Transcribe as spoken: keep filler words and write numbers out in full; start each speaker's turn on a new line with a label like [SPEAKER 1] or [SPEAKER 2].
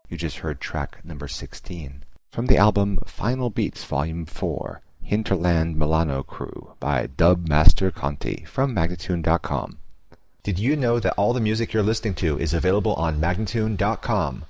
[SPEAKER 1] You just heard track number sixteen from the album Final Beats Volume four, Hinterland Milano Crew by Dub Master Conti from Magnatune dot com. Did you know that all the music you're listening to is available on Magnatune dot com?